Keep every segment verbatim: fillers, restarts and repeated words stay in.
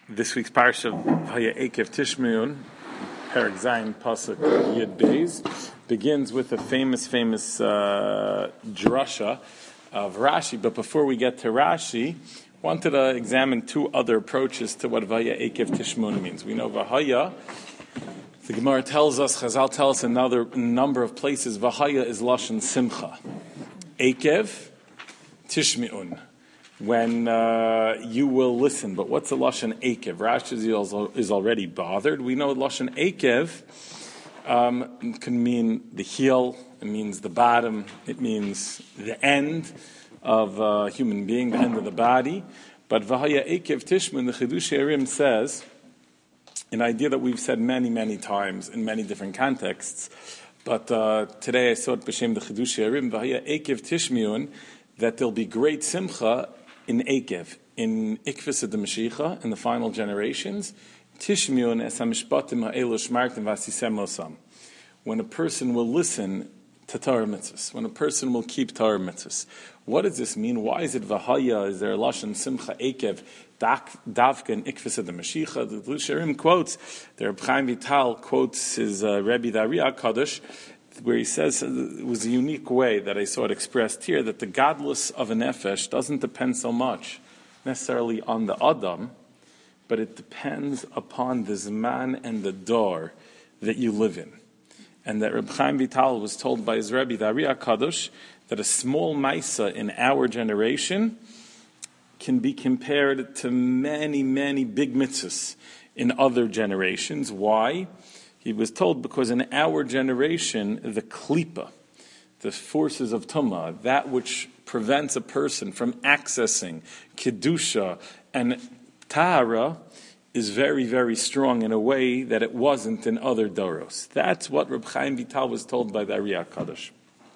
This week's parsha, Vaya Ekev Tishmeun, Perek Zayin Pasuk Yud Beis, begins with a famous, famous uh, drasha of Rashi. But before we get to Rashi, wanted to examine two other approaches to what Vaya Ekev Tishmeun means. We know Vahaya. The Gemara tells us, Chazal tells us in another number of places, Vahaya is Lashon Simcha. Ekev Tishmeun. When uh, you will listen. But what's the Lashon Ekev? Rashi is already bothered. We know Lashon Ekev um, can mean the heel, it means the bottom, it means the end of a human being, the end of the body. But Vahaya Ekev Tishmeun, the Chidushei HaRim says, an idea that we've said many, many times in many different contexts, but uh, today I saw it b'shem the Chidushei HaRim, Vahaya Ekev Tishmeun, that there'll be great simcha in Ekev, in Ikvis of the Mashiach, in the final generations, Tishmeun es ha-mishpatim ha'elu shmartim v'asisem osam. When a person will listen to Torah mitzvahs, when a person will keep Torah mitzvahs. What does this mean? Why is it Vahaya? Is there a Lashon Simcha Ekev, Davka and Ikvis of the Mashiach? The Chidushei HaRim quotes, the Reb Chaim Vital quotes his uh, Rebbe the Ari HaKadosh, where he says it was a unique way that I saw it expressed here, that the godless of a nefesh doesn't depend so much necessarily on the Adam, but it depends upon the Zman and the Dor that you live in. And that Reb Chaim Vital was told by his Rebbe, the Ari HaKadosh, that a small Maisa in our generation can be compared to many, many big mitzvahs in other generations. Why? He was told because in our generation, the klipa, the forces of tumah, that which prevents a person from accessing kedusha and tahara, is very, very strong in a way that it wasn't in other doros. That's what Reb Chaim Vital was told by the Ari HaKadosh.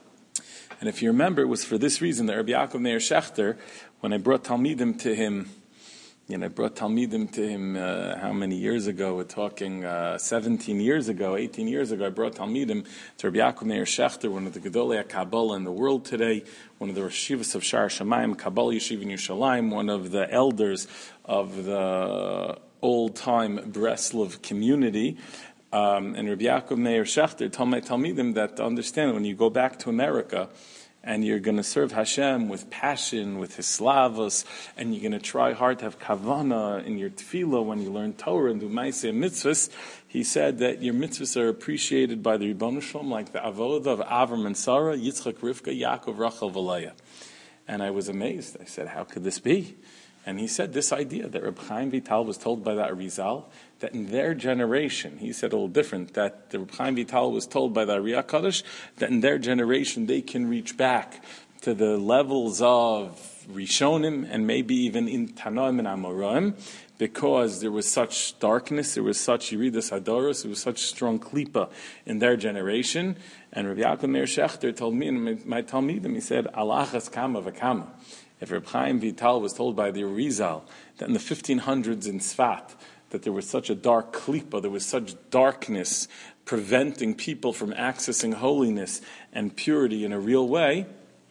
And if you remember, it was for this reason that Rabbi Yaakov Meir Shechter, when I brought Talmidim to him, You know, I brought Talmidim to him uh, how many years ago? We're talking uh, seventeen years ago, eighteen years ago. I brought Talmidim to Rabbi Yaakov Meir Shechter, one of the Gedolei Kabbalah in the world today, one of the Reshivas of Shar Shamayim, Kabbalah Yeshiva in Yerushalayim, one of the elders of the old-time Breslov community. Um, and Rabbi Yaakov Meir Shechter told my Talmidim that to understand when you go back to America, and you're going to serve Hashem with passion, with Hislavos, and you're going to try hard to have kavana in your tefillah when you learn Torah and do Maaseh and mitzvahs. He said that your mitzvahs are appreciated by the Ribono Shalom, like the avodah of Avram and Sarah, Yitzchak, Rivka, Yaakov, Rachel, Valeah. And I was amazed. I said, how could this be? And he said this idea that Reb Chaim Vital was told by the Arizal, that in their generation, he said a little different, that the Reb Chaim Vital was told by the Ari HaKadosh, that in their generation they can reach back to the levels of Rishonim and maybe even in Tanoim and Amoraim, because there was such darkness, there was such Yeridas Hadoros, there was such strong klipa in their generation. And Rabbi Yaakov Meir Shechter told me, and my Talmidim, he said, Alachas kama v'kama. If Reb Chaim Vital was told by the Arizal that in the fifteen hundreds in Sfat, that there was such a dark klipa, there was such darkness preventing people from accessing holiness and purity in a real way,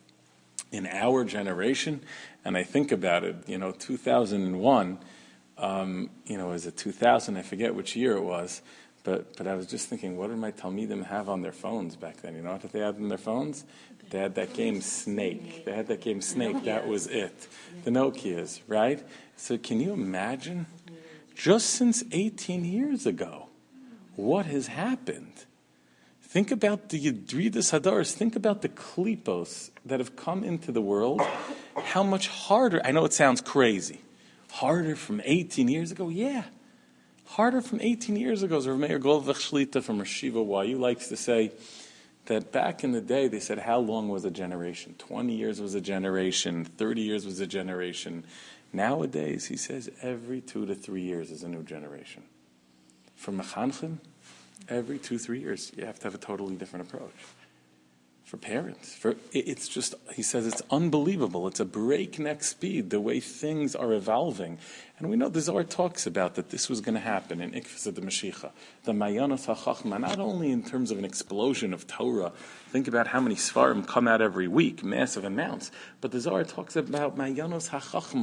in our generation, and I think about it, you know, two thousand one, um, you know, was it two thousand? I forget which year it was, but but I was just thinking, what did my Talmidim have on their phones back then? You know what they had on their phones? They had that game Snake. They had that game Snake. That was it. The Nokias, right? So can you imagine? Just since eighteen years ago, what has happened? Think about the Yeridas Hadoros. Think about the klipos that have come into the world. How much harder, I know it sounds crazy, harder from eighteen years ago? Yeah. Harder from eighteen years ago. Rav Meir Goldvach Shlita from Rashiva Wayu likes to say that back in the day, they said, how long was a generation? twenty years was a generation, thirty years was a generation. Nowadays, he says, every two to three years is a new generation. For Mechanchim, every two, three years, you have to have a totally different approach. For parents, for it's just, he says, it's unbelievable. It's a breakneck speed, the way things are evolving. And we know the Zohar talks about that this was going to happen in Ikvis of the Mashiach. The Mayanos HaChachma, not only in terms of an explosion of Torah, think about how many Svarim come out every week, massive amounts, but the Zohar talks about Mayanos HaChachma,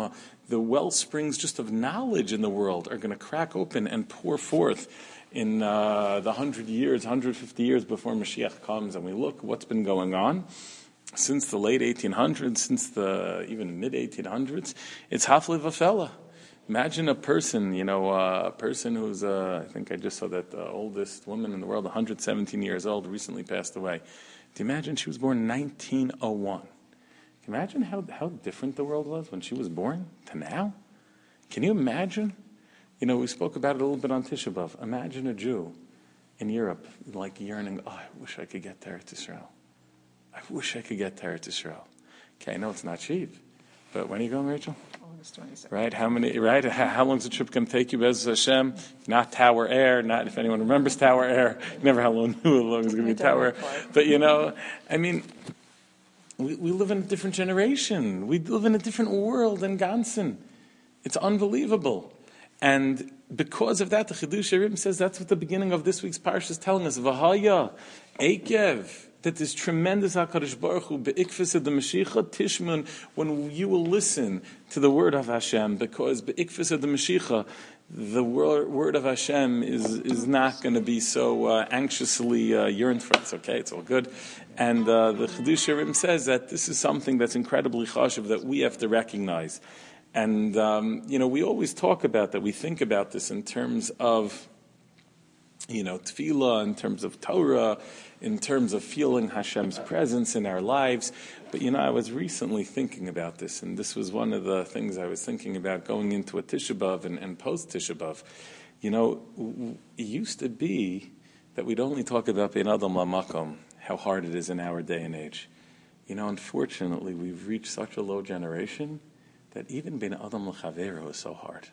the well springs just of knowledge in the world are going to crack open and pour forth in uh, the hundred years, one hundred fifty years before Mashiach comes. And we look what's been going on since the late eighteen hundreds, since the even mid eighteen hundreds. It's hafle v'fela. Imagine a person, you know, uh, a person who's, uh, I think I just saw that the oldest woman in the world, one hundred seventeen years old, recently passed away. Do you imagine she was born in nineteen oh one? Can you imagine how, how different the world was when she was born to now? Can you imagine? You know, we spoke about it a little bit on Tisha B'Av. Imagine a Jew in Europe, like yearning, oh, I wish I could get to Eretz Yisrael. I wish I could get to Eretz Yisrael. Okay, I know it's not cheap, but when are you going, Rachel? Right? How many? Right? How, how long is the trip going to take you? Bez Hashem, not Tower Air. Not if anyone remembers Tower Air. Never how long, how long it's going to be Tower Air. But you know, I mean, we, we live in a different generation. We live in a different world than Gansen. It's unbelievable, and because of that, the Chidush Rim says that's what the beginning of this week's parsha is telling us. V'haya Eikev. That this tremendous HaKadosh Baruch Hu be'ikfis the Mashiach Tishmun, when you will listen to the word of Hashem, because be'ikfis the Mashiach, the word, word of Hashem is is not going to be so uh, anxiously uh, yearned for us. Okay, it's all good. And uh, the Chidush Rim says that this is something that's incredibly chashuv that we have to recognize. And um, you know, we always talk about that. We think about this in terms of, you know, tefillah, in terms of Torah, in terms of feeling Hashem's presence in our lives. But, you know, I was recently thinking about this, and this was one of the things I was thinking about going into a Tisha B'Av and, and post-Tisha B'Av. You know, it used to be that we'd only talk about Bein Adam LaMakom, how hard it is in our day and age. You know, unfortunately, we've reached such a low generation that even Bein Adam L'Chavero is so hard.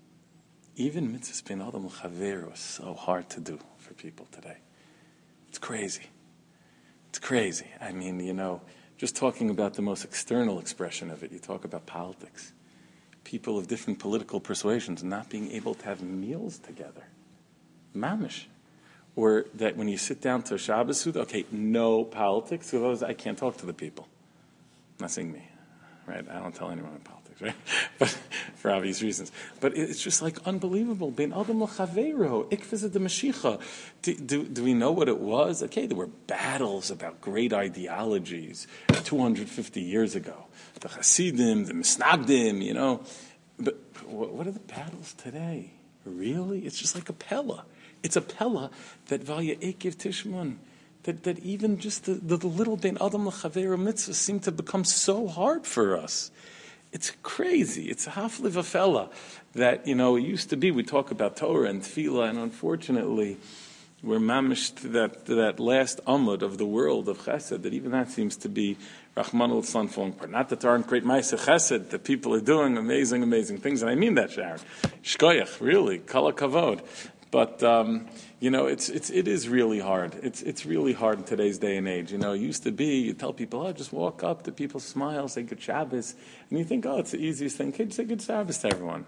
Even mitzvahs Bein Adam L'Chavero is so hard to do for people today. It's crazy. It's crazy. I mean, you know, just talking about the most external expression of it, you talk about politics. People of different political persuasions not being able to have meals together. Mamish. Or that when you sit down to Shabbos, okay, no politics, because I can't talk to the people. I'm not saying me, right? I don't tell anyone about politics. Right? But for obvious reasons. But it's just like unbelievable. Bein Adam L'Chavero, Ikvizah de Mashiach. Do, do, do we know what it was? Okay, there were battles about great ideologies two hundred fifty years ago. The Hasidim, the Misnagdim, you know. But what are the battles today? Really? It's just like a Pella. It's a Pella that Valya Ekev Tishmun. That, that even just the, the, the little Bein Adam L'Chavero mitzvahs seem to become so hard for us. It's crazy. It's a hafle v'fela that, you know, it used to be, we talk about Torah and Tefillah, and unfortunately, we're mamish to that, to that last amud of the world of chesed, that even that seems to be Rahman al-San falling apart. Not that there aren't great ma'aseh chesed, that people are doing amazing, amazing things, and I mean that, Sharon. Shkoyach, really, kala kavod. But, um, you know, it's it's it is really hard. It's it's really hard in today's day and age. You know, it used to be, you tell people, oh, just walk up to people, smile, say good Shabbos. And you think, oh, it's the easiest thing. Kids, say good Shabbos to everyone.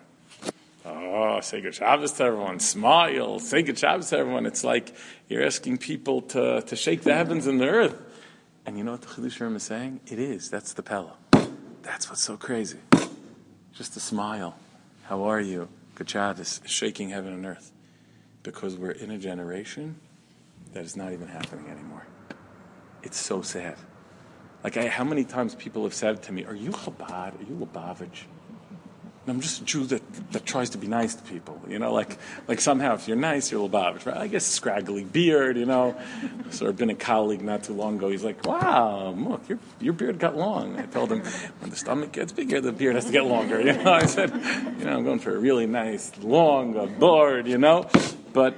Oh, say good Shabbos to everyone. Smile, say good Shabbos to everyone. It's like you're asking people to, to shake the heavens and the earth. And you know what the Chidush Rim is saying? It is. That's the Pella. That's what's so crazy. Just a smile. How are you? Good Shabbos. Shaking heaven and earth. Because we're in a generation that is not even happening anymore. It's so sad. Like, I, how many times people have said to me, are you Chabad? Are you Lubavitch? And I'm just a Jew that, that tries to be nice to people. You know, like like somehow if you're nice, you're Lubavitch. Right? I guess scraggly beard, you know. So I've been a colleague not too long ago. He's like, wow, look, your your beard got long. I told him, when the stomach gets bigger, the beard has to get longer. You know, I said, you know, I'm going for a really nice, long uh, beard, you know. But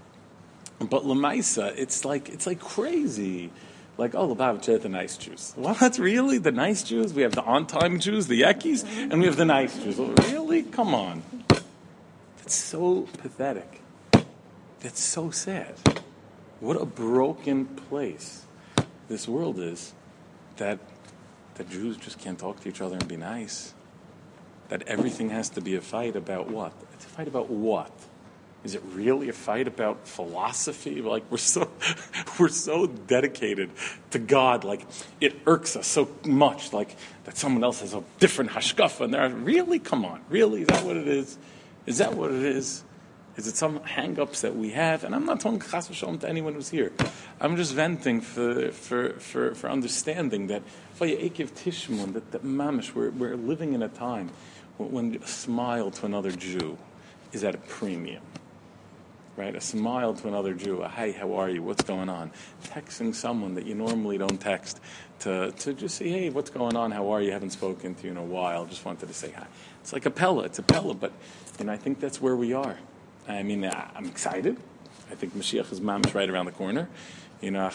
but Lamaisa, it's like it's like crazy. Like, oh, Lubavitch are the nice Jews. Well, that's really the nice Jews? We have the on-time Jews, the Yekis, and we have the nice Jews. Well, really? Come on. That's so pathetic. That's so sad. What a broken place this world is that that Jews just can't talk to each other and be nice. That everything has to be a fight about what? It's a fight about what? Is it really a fight about philosophy? Like we're so we're so dedicated to God, like it irks us so much, like that someone else has a different hashkafa, and they're really, come on, really, is that what it is? Is that what it is? Is it some hang-ups that we have? And I'm not talking chas v'shalom to anyone who's here. I'm just venting for for for, for understanding that Vayekev Tishmun, that, that mamish, we're we're living in a time when, when a smile to another Jew is at a premium. Right, a smile to another Jew, a hey, how are you? What's going on? Texting someone that you normally don't text to to just say, hey, what's going on? How are you? Haven't spoken to you in a while. Just wanted to say hi. It's like a pella. It's a pella, but you know, I think that's where we are. I mean, I'm excited. I think Mashiach is mamish right around the corner. You know,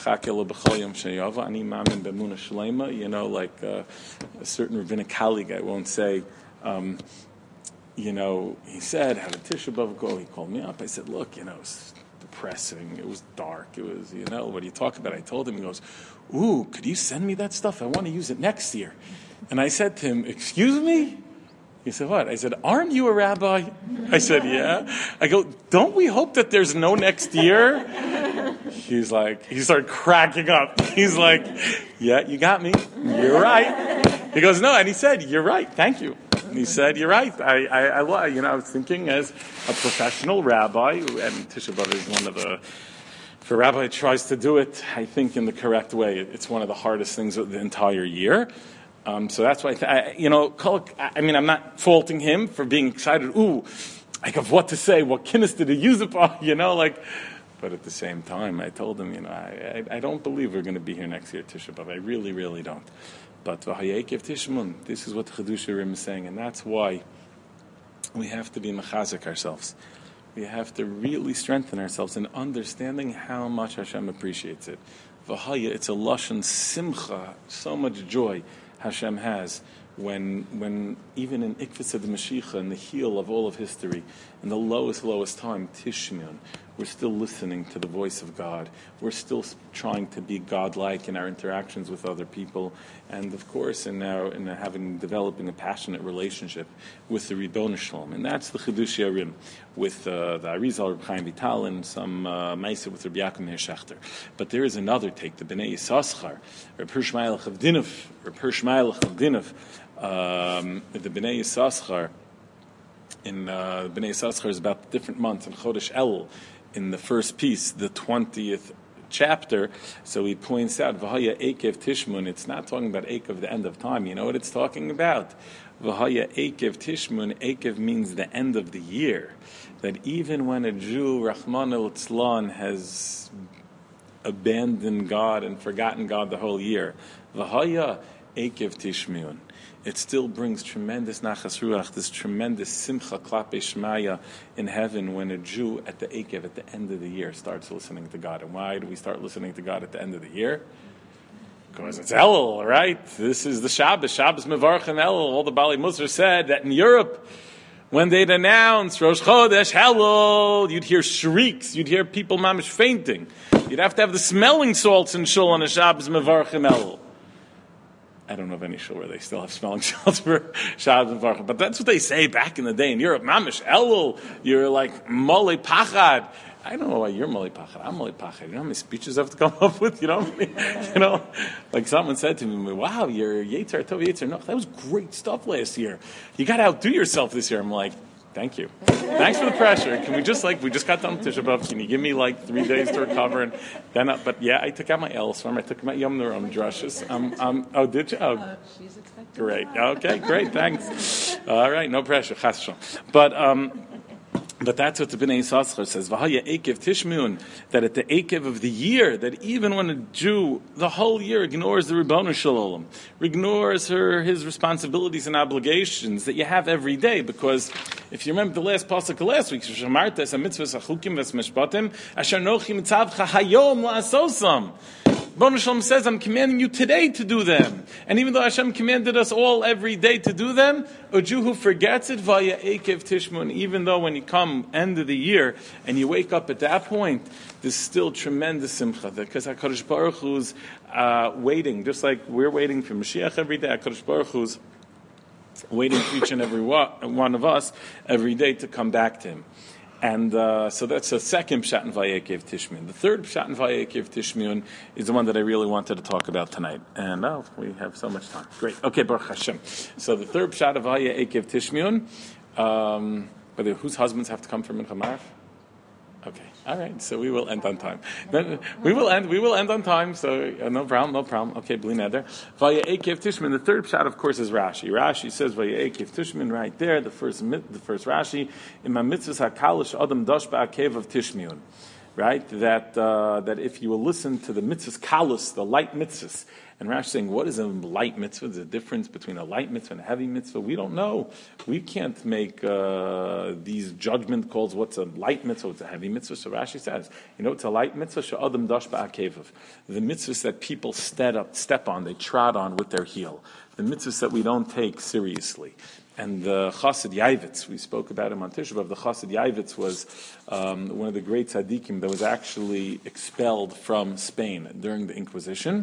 you know, like uh, a certain rabbinic colleague, I won't say. Um, You know, he said, how did Tisha B'Av go? He called me up. I said, look, you know, it was depressing. It was dark. It was, you know, what do you talk about? I told him, he goes, ooh, could you send me that stuff? I want to use it next year. And I said to him, excuse me? He said, what? I said, aren't you a rabbi? I said, yeah. I go, don't we hope that there's no next year? He's like, he started cracking up. He's like, yeah, you got me. You're right. He goes, no, and he said, you're right. Thank you. And he said, you're right. I, I, I, you know, I was thinking as a professional rabbi, and Tisha B'Av is one of the, if a rabbi tries to do it, I think in the correct way, it's one of the hardest things of the entire year. Um, so that's why, I, th- I you know, I mean, I'm not faulting him for being excited. Ooh, I have what to say. What kinnis did he use it for? You know, like, but at the same time, I told him, you know, I, I, I don't believe we're going to be here next year, Tisha B'Av. I really, really don't. But Vahayekev Tishmun, this is what Chiddushei HaRim is saying, and that's why we have to be mechazik ourselves. We have to really strengthen ourselves in understanding how much Hashem appreciates it. Vahaya, it's a lashon simcha, so much joy Hashem has when, when even in Ikvitz of the Mashiach, in the heel of all of history, in the lowest, lowest time, Tishmun, we're still listening to the voice of God. We're still trying to be God-like in our interactions with other people, and of course, in our in having developing a passionate relationship with the Ribono Shalom. And that's the Chiddushei HaRim with uh, the Arizal, Reb Chaim Vital, and some uh, Ma'aseh with Rabbi Yaakov Meir Shechter. But there is another take, the Bnei Yissaschar, Reb Hirsch Meilech of Dinov, Reb Hirsch Meilech of Dinov, um, the Bnei Yissaschar. In uh, Bnei Yissaschar is about different months in Chodesh Elul. In the first piece, the twentieth chapter, so he points out, V'haya Eikev Tishmun, it's not talking about Eikev, the end of time. You know what it's talking about? V'haya Eikev Tishmun, Eikev means the end of the year. That even when a Jew, Rahman al-Tzlan, has abandoned God and forgotten God the whole year, V'haya Eikev Tishmun, it still brings tremendous nachas ruach, this tremendous simcha klape shmaya in heaven when a Jew at the Eikev, at the end of the year, starts listening to God. And why do we start listening to God at the end of the year? Because it's Elul, right? This is the Shabbos. Shabbos Mevarch and Elul. All the Bali Musar said that in Europe, when they'd announce Rosh Chodesh Elul, you'd hear shrieks, you'd hear people mamish fainting. You'd have to have the smelling salts in shul on a Shabbos Mevarch and Elul. I don't know of any shul where they still have smelling salts for Shabbos and Varcha, but that's what they say back in the day in Europe. Mamish Elul, you're like Mole Pachad. I don't know why you're Mole Pachad. I'm Mole Pachad. You know how many speeches I have to come up with? You know, you know, like someone said to me, "Wow, you're Yetzer Tov Yetzer No, that was great stuff last year. You got to outdo yourself this year." I'm like, thank you. Thanks for the pressure. Can we just like, we just got done with Tisha B'Av. Can you give me like three days to recover? And then, uh, but yeah, I took out my L S farm. I took my Yom Nuram drushes. Um, um, oh, did you? Oh, uh, she's expecting. Great. Okay, great. Thanks. All right, no pressure. Chas v'shalom. But, um, But that's what the Bnei Yissaschar says. V'haya Eikev Tishmun, that at the Eikev of the year, that even when a Jew the whole year ignores the Ribono Shalom, ignores her his responsibilities and obligations that you have every day, because if you remember the last pasuk of last week, Shamarta es mitzvos achukim v'esmishpatim asher nochi mitzavcha hayom la'asosam. Ribono Shalom says, I'm commanding you today to do them. And even though Hashem commanded us all every day to do them, a Jew who forgets it, vaya Eikev Tishmun, even though when you come end of the year and you wake up at that point, there's still tremendous simcha. Because HaKadosh Baruch Hu's uh, waiting, just like we're waiting for Mashiach every day, HaKadosh Baruch Hu's waiting for each and every one of us every day to come back to Him. And uh, so that's the second Pshat in Vayekev Tishmion. The third Pshat in Vayekev Tishmion is the one that I really wanted to talk about tonight. And oh, we have so much time. Great. Okay, Baruch Hashem. So the third Pshat of Vayekev Tishmion, um, but whose husbands have to come from Mincha Ma'ariv? Okay, all right. So we will end on time. Then we will end. We will end on time. So uh, no problem. No problem. Okay, bli neder. Vayekev Tishmin. The third pshat, of course, is Rashi. Rashi says Vayekev Tishmin right there. The first, the first Rashi in my mitzvahs hakalish adam dash ba'akev of Tishmion. Right, that uh, that if you will listen to the mitzvahs kalus, the light mitzvahs, and Rashi saying, what is a light mitzvah? There's a difference between a light mitzvah and a heavy mitzvah. We don't know. We can't make uh, these judgment calls. What's a light mitzvah? What's a heavy mitzvah? So Rashi says, you know, it's a light mitzvah. She'adam dash ba'akevav. The mitzvahs that people step up, step on, they trod on with their heel. The mitzvahs that we don't take seriously. And the Chassid Yavitz, we spoke about him on Tisha B'Av. The Chassid Yavitz was um, one of the great tzaddikim that was actually expelled from Spain during the Inquisition.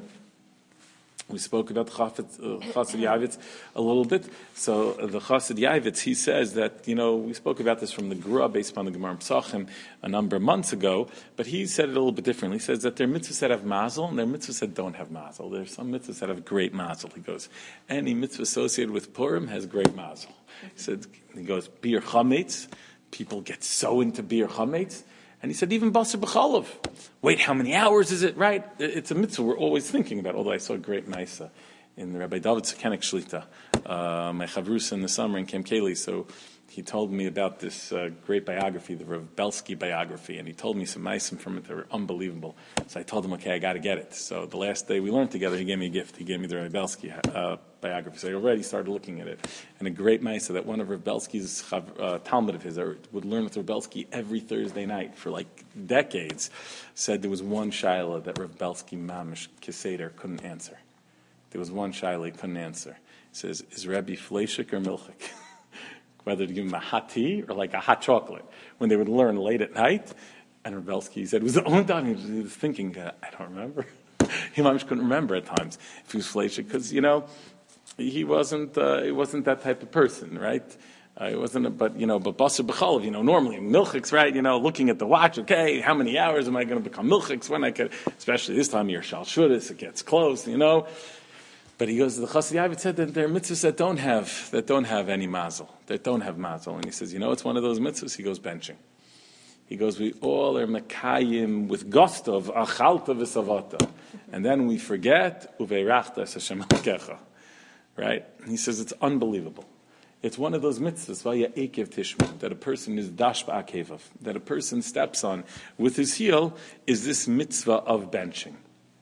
We spoke about Chassid Yavitz a little bit. So uh, the Chassid Yavitz, he says that, you know, we spoke about this from the Grua based upon the Gemara Pesachim a number of months ago, but he said it a little bit differently. He says that there are mitzvahs that have mazel and there are mitzvahs that don't have mazel. There are some mitzvahs that have great mazel. He goes, any mitzvah associated with Purim has great mazel. He said, he goes, Bir Chametz, people get so into Bir Chametz. And he said, even Basar B'chalav. Wait, how many hours is it? Right? It's a mitzvah we're always thinking about. Although I saw a great Maisa in the Rabbi David Sekenik Shlita, uh, my Chavrus in the summer in Camp Kayli. So he told me about this uh, great biography, the Rav Belsky biography, and he told me some Maisim from it that were unbelievable. So I told him, okay, I got to get it. So the last day we learned together, he gave me a gift. He gave me the Rav Belsky uh, biography. So I already started looking at it. And a great Maisa that one of Rav Belsky's uh, Talmud of his uh, would learn with Rav Belsky every Thursday night for like decades, said there was one shaila that Rav Belsky Mamish Keseder couldn't answer. There was one shaila he couldn't answer. He says, is Rebbe Fleishik or Milchik? Whether to give him a hot tea or like a hot chocolate, when they would learn late at night. And Rebelsky said it was the only time he was, he was thinking, uh, I don't remember. He almost couldn't remember at times if he was fleishik, because, you know, he wasn't uh, he wasn't that type of person, right? Uh, he wasn't, a, but, you know, but Basar B'chalav, you know, normally milchiks, right? You know, looking at the watch, okay, how many hours am I going to become milchiks? When I could, especially this time of year, Shal Shudas, it gets close, you know. But he goes, the Chassid Yavitz said that there are mitzvahs that don't have that don't have any mazel, that don't have mazel. And he says, you know, it's one of those mitzvahs. He goes benching. He goes, we all are mekayim with gusto of achalta v'savata, and then we forget uveirachta es Hashem alkecha. Right? And he says it's unbelievable. It's one of those mitzvahs vaya ekev tishma that a person is dash ba'akevav, that a person steps on with his heel is this mitzvah of benching.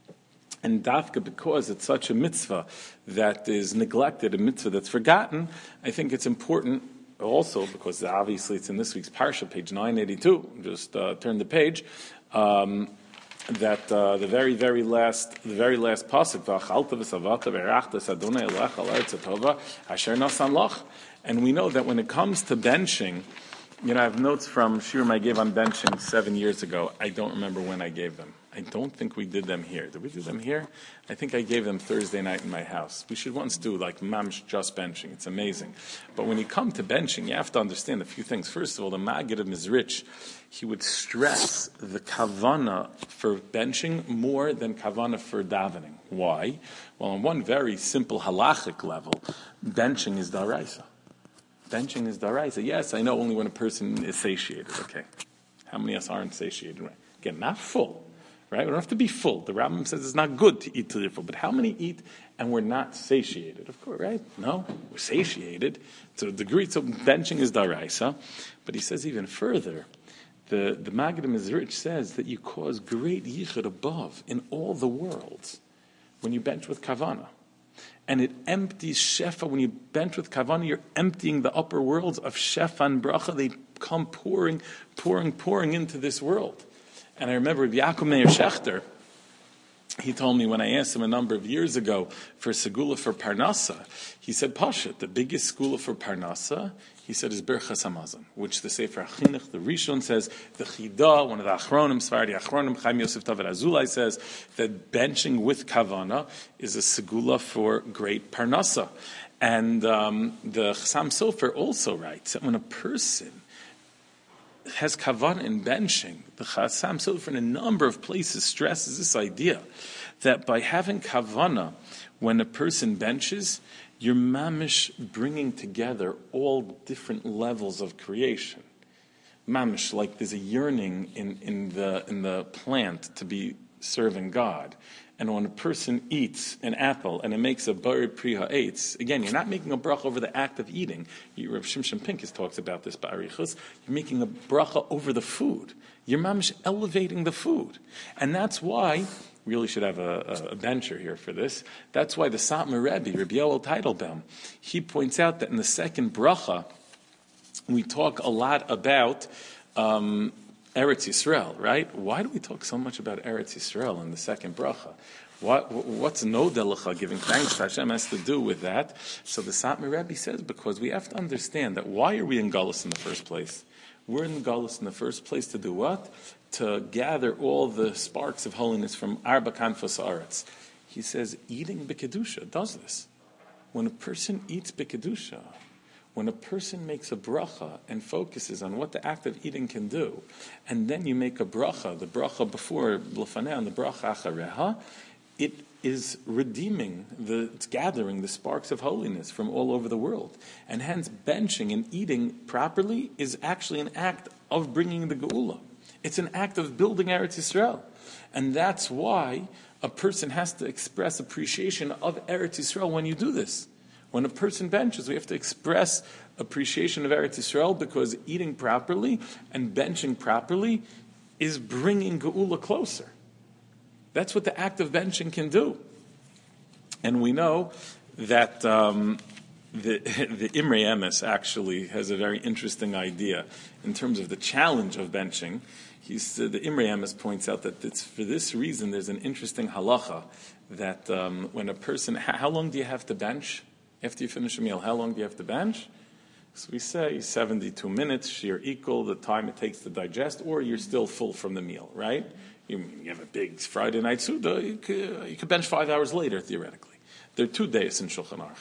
And dafka, because it's such a mitzvah that is neglected, a mitzvah that's forgotten, I think it's important also, because obviously it's in this week's Parsha, page nine eighty-two, just uh, turn the page, um, that uh, the very, very last, the very last pasuk, v'achalta v'savata v'erachta Adonai elech al ha'aretz hatova asher nasan lach. And we know that when it comes to benching, you know, I have notes from Shiurim I gave on benching seven years ago. I don't remember when I gave them. I don't think we did them here. Did we do them here? I think I gave them Thursday night in my house. We should once do like mamsh just benching. It's amazing. But when you come to benching, you have to understand a few things. First of all, the Maggid of Mizrich, he would stress the kavana for benching more than kavana for davening. Why? Well, on one very simple halachic level, benching is daraisa. Benching is daraisa. Yes, I know only when a person is satiated. Okay. How many of us aren't satiated? Right? Again, not full. Right? We don't have to be full. The Rambam says it's not good to eat till you're full. But how many eat and we're not satiated? Of course, right? No, we're satiated to a degree. So benching is daraisa. But he says even further, the, the Maggid Mizrich says that you cause great yichud above in all the worlds when you bench with kavana. And it empties shefa. When you bench with kavana, you're emptying the upper worlds of shefa and bracha. They come pouring, pouring, pouring into this world. And I remember Yaakov Meir Shechter, he told me when I asked him a number of years ago for Segula for Parnasa, he said, Pasha, the biggest Segula for Parnasa, he said, is Birchas Hamazon, which the Sefer HaChinuch, the Rishon says, the Chida, one of the Achronim, Sfardi Achronim, Chaim Yosef Tavet Azulai says, that benching with Kavana is a Segula for great Parnasa. And um, the Chassam Sofer also writes that when a person has kavanah in benching, the Chassam Sofer in a number of places stresses this idea that by having kavanah, when a person benches, you're mamish bringing together all different levels of creation. Mamish, like there's a yearning in, in the in the plant to be serving God. And when a person eats an apple and it makes a bari pri ha'etz, again, you're not making a bracha over the act of eating. You, Rav Shimshon Pincus talks about this by Arichus. You're making a bracha over the food. You're mamish elevating the food. And that's why, we really should have a, a, a bencher here for this, that's why the Satmar Rebbe, Rabbi Yoel Teitelbaum, he points out that in the second bracha, we talk a lot about um, Eretz Yisrael, right? Why do we talk so much about Eretz Yisrael in the second bracha? What, what's no delacha, giving thanks to Hashem, has to do with that? So the Satmar Rebbe says, because we have to understand that why are we in Galus in the first place? We're in Galus in the first place to do what? To gather all the sparks of holiness from Arba Kanfos Aretz. He says, eating B'Kedusha does this. When a person eats B'Kedusha, when a person makes a bracha and focuses on what the act of eating can do, and then you make a bracha, the bracha before L'faneh and the bracha achareha, it is redeeming, the, it's gathering the sparks of holiness from all over the world. And hence, benching and eating properly is actually an act of bringing the geula. It's an act of building Eretz Yisrael. And that's why a person has to express appreciation of Eretz Yisrael when you do this. When a person benches, we have to express appreciation of Eretz Yisrael because eating properly and benching properly is bringing Geula closer. That's what the act of benching can do. And we know that um, the, the Imrei Emes actually has a very interesting idea in terms of the challenge of benching. He's, uh, the Imrei Emes points out that it's for this reason there's an interesting halacha that um, when a person, how, how long do you have to bench? After you finish a meal, how long do you have to bench? So we say seventy-two minutes, sheer equal, the time it takes to digest, or you're still full from the meal, right? You, you have a big Friday night Suda, you could, you could bench five hours later, theoretically. There are two days in Shulchan Aruch.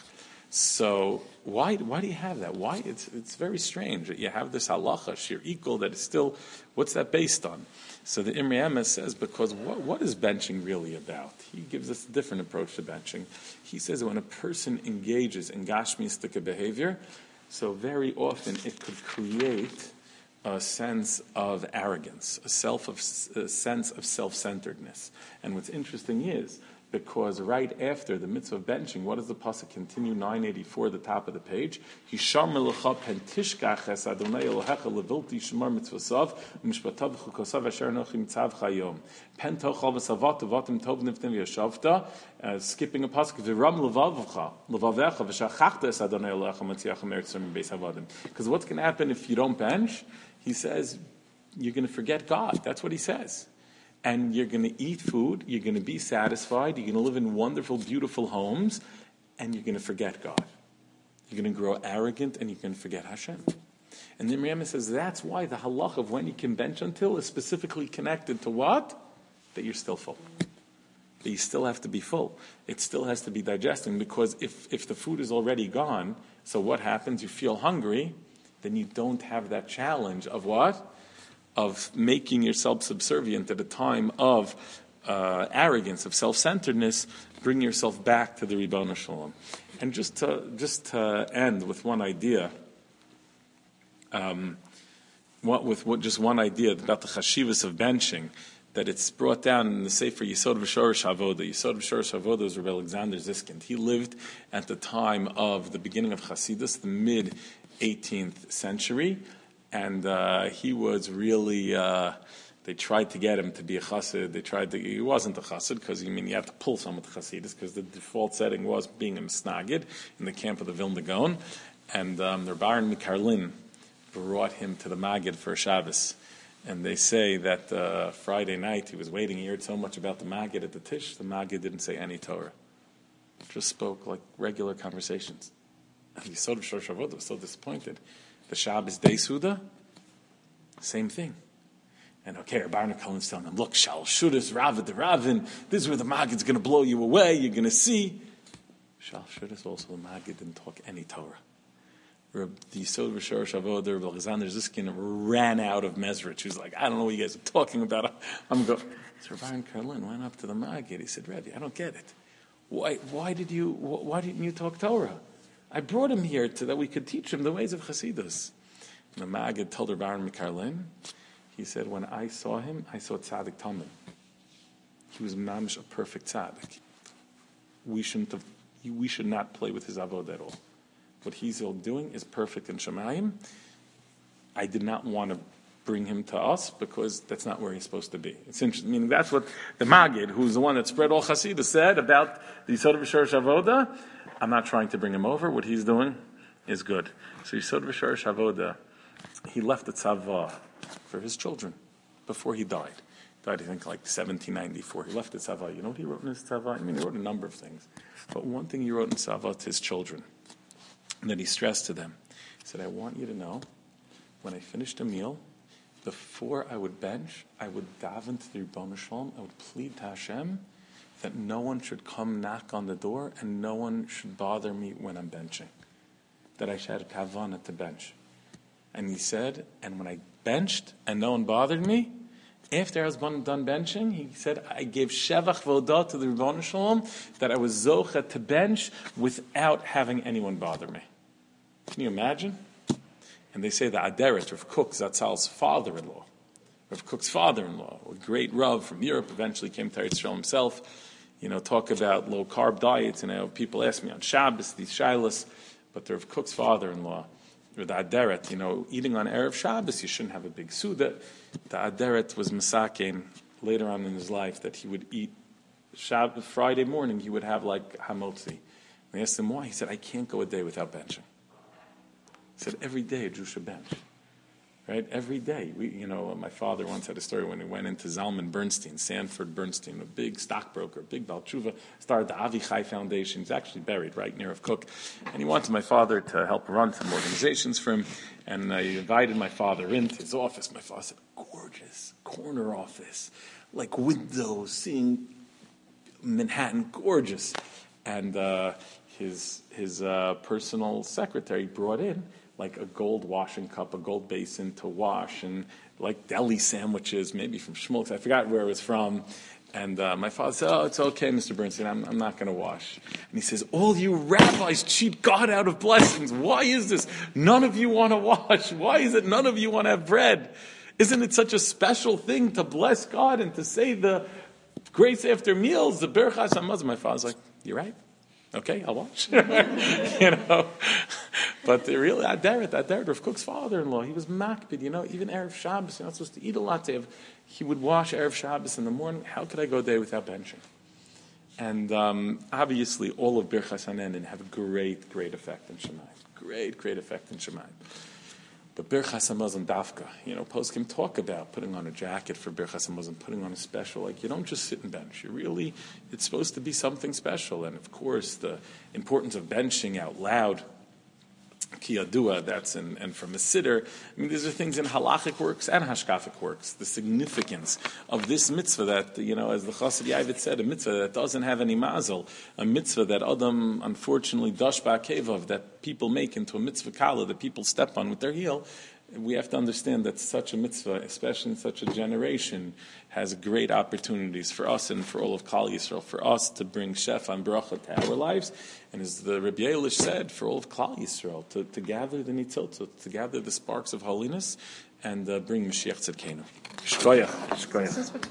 So why why do you have that? Why? It's it's very strange that you have this halacha, sheer equal, that is still, what's that based on? So the Imrei Emes says, because what, what is benching really about? He gives us a different approach to benching. He says that when a person engages in gashmistic behavior, so very often it could create a sense of arrogance, a self of a sense of self-centeredness. And what's interesting is, because right after the mitzvah of benching, what does the pasuk continue? nine eighty-four, the top of the page. Hisham melecha pentishkach es Adonai Elohecha levilti shemar mitzvasav umishpatav chukosav asher anochi mitzav chayom. Pen tochal v'savat avatim tov niftim v'yashavta. Skipping a pasuk v'ram levavcha levavecha v'shachachta es Adonai Elohecha matziach meretz beis havadim. Because what's going to happen if you don't bench? He says you're going to forget God. That's what he says. And you're going to eat food, you're going to be satisfied, you're going to live in wonderful, beautiful homes, and you're going to forget God. You're going to grow arrogant, and you're going to forget Hashem. And then Imrei Emes says that's why the halach of when you can bench until is specifically connected to what? That you're still full. That you still have to be full. It still has to be digesting, because if, if the food is already gone, so what happens? You feel hungry, then you don't have that challenge of what? Of making yourself subservient at a time of uh, arrogance, of self-centeredness. Bring yourself back to the Ribbono Shel Olam. And just to, just to end with one idea, um, what, with what, just one idea about the chashivas of benching, that it's brought down in the Sefer Yisod V'Shorosh Havoda. Yisod V'Shorosh Havoda is Rabbi Alexander Ziskind. He lived at the time of the beginning of Hasidus, the mid-eighteenth century. And uh, he was really, uh, they tried to get him to be a chassid. They tried to, he wasn't a chassid, because, I mean, you have to pull some of the chassidus, because the default setting was being a misnagid in the camp of the Vilna Gaon. And um, the Baron Mikarlin brought him to the Magid for Shabbos. And they say that uh, Friday night he was waiting, he heard so much about the Magid at the Tish, the Magid didn't say any Torah. Just spoke like regular conversations. And the Yisod V'Shorosh Havoda was so disappointed. The Shabbos Day Suda, same thing. And okay, Rabbi Cohen's telling them, look, Shal Shudas, Ravad the Ravin, this is where the Maggid's going to blow you away, you're going to see. Shal Shudas, also the Maggid didn't talk any Torah. the Yisod V'Shorosh Avoda, Rabbi Alexander Ziskin, ran out of Mezrich. He was like, I don't know what you guys are talking about. I'm going. So Rabbi Aaron Karlin went up to the Maggid. He said, Rebbe, I don't get it. Why, why did you? Why didn't you talk Torah? I brought him here to that we could teach him the ways of Chassidus. And the Maggid told Rabbi Aaron Karlin, he said, when I saw him, I saw Tzaddik Tamim. He was mamish a perfect tzaddik. We shouldn't have. We should not play with his avod at all. What he's doing is perfect in Shemayim. I did not want to bring him to us because that's not where he's supposed to be. It's interesting. Meaning that's what the Maggid, who's the one that spread all Chassidus, said about the Yisod V'Shorosh Avoda. I'm not trying to bring him over. What he's doing is good. So Yisod V'Shorosh Avoda, he left the tzava for his children before he died. Died, I think, like seventeen ninety-four. He left the tzava. You know what he wrote in his tzava? I mean, he wrote a number of things. But one thing he wrote in tzava to his children, and that he stressed to them, he said, I want you to know, when I finished a meal, before I would bench, I would daven to the Ribono Shel Olam, I would plead to Hashem that no one should come knock on the door and no one should bother me when I'm benching. That I should have kavanah to bench. And he said, and when I benched and no one bothered me, after I was done benching, he said, I gave Shevach Vodah to the Ribono Shel Olam that I was Zocha to bench without having anyone bother me. Can you imagine? And they say the Aderet, Rav Kook, Zatzal's father-in-law, Rav Kook's father-in-law, a great Rav from Europe, eventually came to Eretz Yisrael himself, you know, talk about low-carb diets, and you know, people ask me on Shabbos, these shilas, but the Rav Kook's father-in-law, or the Aderet, you know, eating on Erev Shabbos, you shouldn't have a big Suda. The Aderet was Masakein later on in his life that he would eat Shabbos, Friday morning, he would have like Hamotzi. And they asked him why. He said, I can't go a day without benching. He said, every day a Jew should bench. Right? Every day. We, you know, my father once had a story when he went into Zalman Bernstein, Sanford Bernstein, a big stockbroker, big Baal Tshuva, started the Avichai Foundation. He's actually buried right near of Cook. And he wanted my father to help run some organizations for him. And I invited my father into his office. My father said, gorgeous, corner office, like windows, seeing Manhattan, gorgeous. And uh, his, his uh, personal secretary brought in like a gold washing cup, a gold basin to wash, and like deli sandwiches, maybe from Schmulks. I forgot where it was from. And uh, my father said, oh, it's okay, Mister Bernstein, I'm, I'm not going to wash. And he says, all you rabbis cheat God out of blessings. Why is this? None of you want to wash. Why is it none of you want to have bread? Isn't it such a special thing to bless God and to say the grace after meals, the Berachas HaMazon? My father's like, you're right. Okay, I'll watch. You know, but the really Aderet, Aderet, Rav Kook's father-in-law, he was makbid. You know, even Erev Shabbos, you're not supposed to eat a lot. Have, he would wash Erev Shabbos in the morning. How could I go a day without benching? And um, obviously, all of Birchas Hanenin have a great, great effect in Shemayim. Great, great effect in Shemayim. But Birchas HaMazon Dafka, you know, poskim talk about putting on a jacket for Birchas HaMazon, putting on a special. Like, you don't just sit and bench. You really, it's supposed to be something special. And of course, the importance of benching out loud, Ki Yadua, that's in, and from a siddur. I mean, these are things in halachic works and hashkafic works. The significance of this mitzvah that, you know, as the Chassid Yavit said, a mitzvah that doesn't have any mazel, a mitzvah that Adam, unfortunately, dash ba'akevav, that people make into a mitzvah kala, that people step on with their heel. We have to understand that such a mitzvah, especially in such a generation, has great opportunities for us and for all of Klal Yisrael, for us to bring shefa and bracha to our lives, and as the Rebbe Elish said, for all of Klal Yisrael, to, to gather the nitzilta, to gather the sparks of holiness, and uh, bring Mashiach Tzidkenu. Shkoyach. Shkoyach.